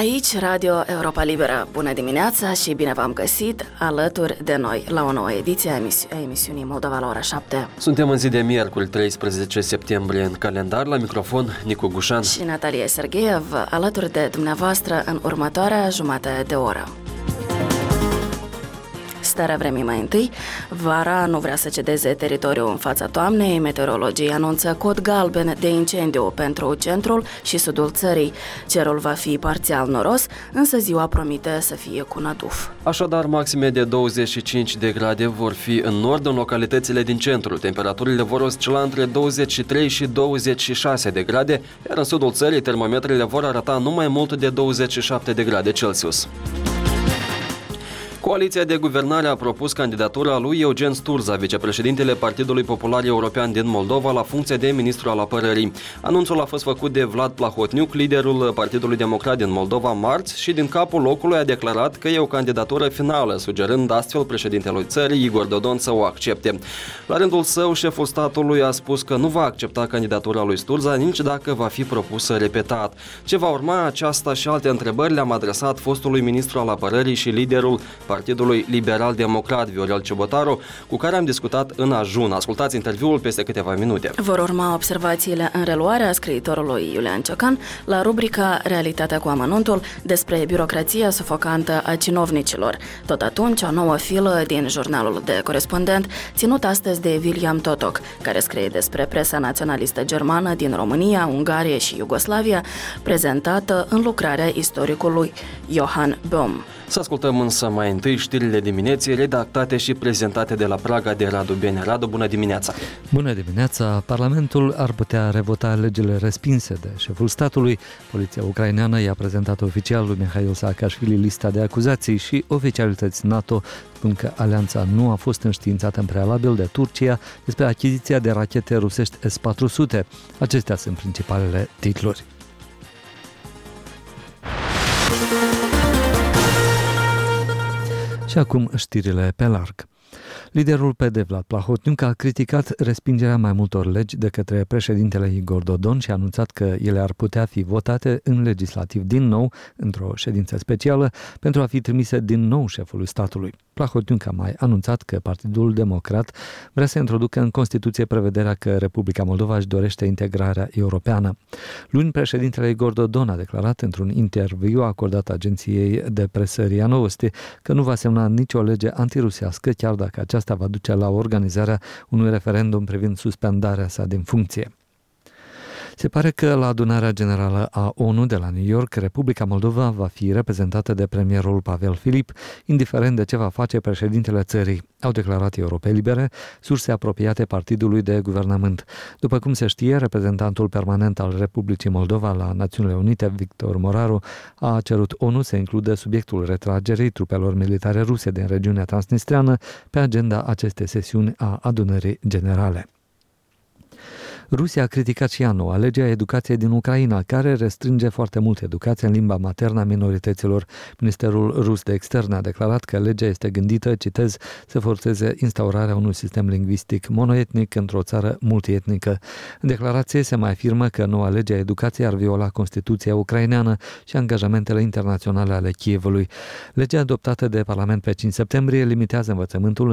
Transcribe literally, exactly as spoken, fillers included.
Aici, Radio Europa Liberă. Bună dimineața și bine v-am găsit alături de noi la o nouă ediție a, emisi- a emisiunii Moldova la ora șapte. Suntem în zi de miercuri, treisprezece septembrie, în calendar, la microfon Nicu Gușan și Natalia Sergeev, alături de dumneavoastră în următoarea jumătate de oră. Starea vremii mai întâi. Vara nu vrea să cedeze teritoriul în fața toamnei. Meteorologii anunță cod galben de incendiu pentru centrul și sudul țării. Cerul va fi parțial noros, însă ziua promite să fie cu năduf. Așadar, maxime de douăzeci și cinci de grade vor fi în nord, în localitățile din centru. Temperaturile vor oscila între douăzeci și trei și douăzeci și șase de grade, iar în sudul țării termometrele vor arăta nu mai mult de douăzeci și șapte de grade Celsius. Coaliția de guvernare a propus candidatura lui Eugen Sturza, vicepreședintele Partidului Popular European din Moldova, la funcția de ministru al apărării. Anunțul a fost făcut de Vlad Plahotniuc, liderul Partidului Democrat din Moldova, marți, și din capul locului a declarat că e o candidatură finală, sugerând astfel președintelui țării, Igor Dodon, să o accepte. La rândul său, șeful statului a spus că nu va accepta candidatura lui Sturza nici dacă va fi propusă repetat. Ce va urma, aceasta și alte întrebări le-am adresat fostului ministru al apărării și liderul Partidului Liberal-Democrat, Viorel Ciubotaru, cu care am discutat în ajun. Ascultați interviul peste câteva minute. Vor urma observațiile în reluarea scriitorului Iulian Ciocan la rubrica Realitatea cu amănuntul despre birocrația sufocantă a cinovnicilor. Tot atunci, o nouă filă din jurnalul de corespondent, ținut astăzi de William Totok, care scrie despre presa naționalistă germană din România, Ungaria și Iugoslavia, prezentată în lucrarea istoricului Johann Böhm. Să ascultăm însă mai întâi știrile dimineții redactate și prezentate de la Praga de Radu Bene. Radu, bună dimineața! Bună dimineața! Parlamentul ar putea revota legile respinse de șeful statului. Poliția ucraineană i-a prezentat oficial lui Mihail Saakashvili lista de acuzații și oficialități NATO spun că alianța nu a fost înștiințată în prealabil de Turcia despre achiziția de rachete rusești S patru sute. Acestea sunt principalele titluri. Și acum știrile pe larg. Liderul P D, Vlad Plahotniuc, a criticat respingerea mai multor legi de către președintele Igor Dodon și a anunțat că ele ar putea fi votate în legislativ din nou, într-o ședință specială, pentru a fi trimise din nou șefului statului. Plahotniuc a mai anunțat că Partidul Democrat vrea să introducă în Constituție prevederea că Republica Moldova își dorește integrarea europeană. Luni, președintele Igor Dodon a declarat într-un interviu acordat agenției de presă RIA Novosti că nu va semna nicio lege antirusească, chiar dacă aceasta va duce la organizarea unui referendum privind suspendarea sa din funcție. Se pare că la adunarea generală a ONU de la New York, Republica Moldova va fi reprezentată de premierul Pavel Filip, indiferent de ce va face președintele țării, au declarat Europei Libere, surse apropiate partidului de guvernământ. După cum se știe, reprezentantul permanent al Republicii Moldova la Națiunile Unite, Victor Moraru, a cerut ONU să includă subiectul retragerii trupelor militare ruse din regiunea transnistreană pe agenda acestei sesiuni a adunării generale. Rusia a criticat și ea noua lege a educației din Ucraina, care restrânge foarte mult educația în limba maternă a minorităților. Ministerul rus de externe a declarat că legea este gândită, citez, să forțeze instaurarea unui sistem lingvistic monoetnic într-o țară multietnică. În declarație se mai afirmă că noua lege a educației ar viola Constituția ucraineană și angajamentele internaționale ale Kievului. Legea adoptată de Parlament pe cinci septembrie limitează învățământul